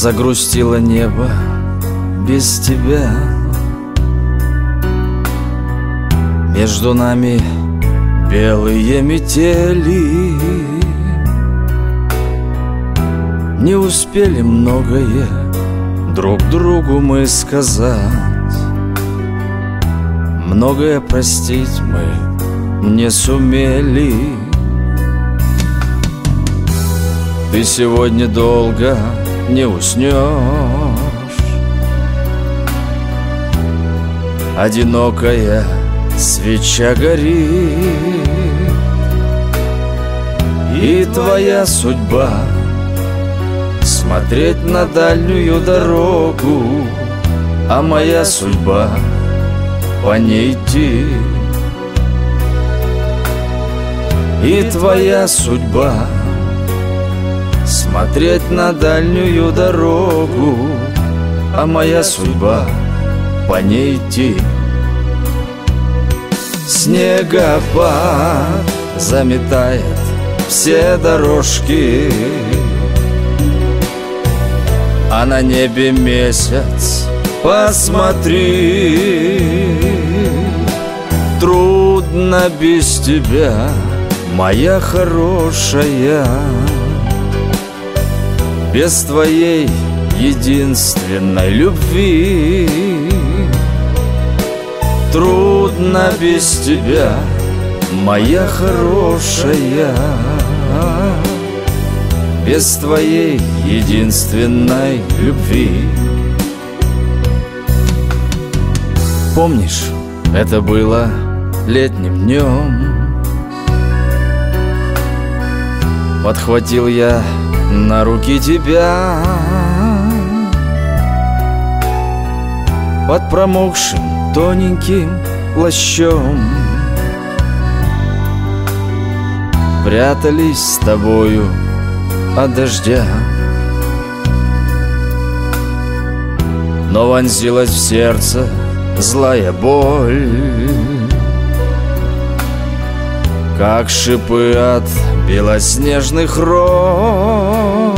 Загрустило небо без тебя. Между нами белые метели. Не успели многое друг другу мы сказать. Многое простить мы не сумели. Ты сегодня долго не уснешь. Одинокая свеча горит, и твоя судьба смотреть на дальнюю дорогу, а моя судьба по ней идти. И твоя судьба смотреть на дальнюю дорогу, а моя судьба по ней идти. Снегопад заметает все дорожки, а на небе месяц, посмотри. Трудно без тебя, моя хорошая, без твоей единственной любви. Трудно без тебя, моя хорошая, без твоей единственной любви. Помнишь, это было летним днем. Подхватил я на руки тебя под промокшим тоненьким плащом. Прятались с тобою от дождя, но вонзилась в сердце злая боль, как шипы от белоснежных роз.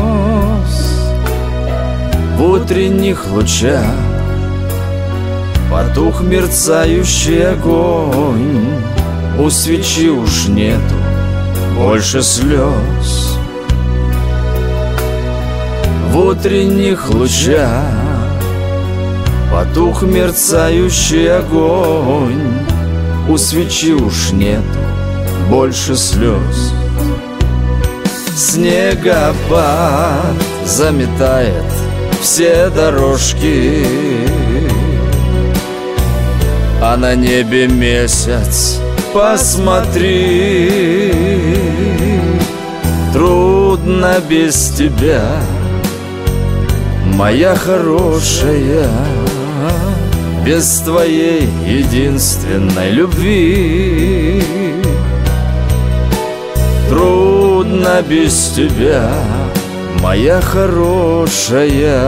В утренних лучах потух мерцающий огонь, у свечи уж нету больше слез. В утренних лучах потух мерцающий огонь, у свечи уж нету больше слез. Снегопад заметает все дорожки, а на небе месяц, посмотри. Трудно без тебя, моя хорошая, без твоей единственной любви. Трудно без тебя, моя хорошая,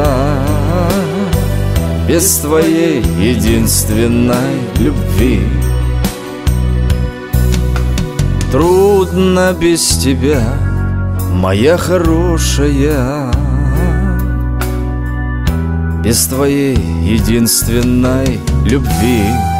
без твоей единственной любви. Трудно без тебя, моя хорошая, без твоей единственной любви.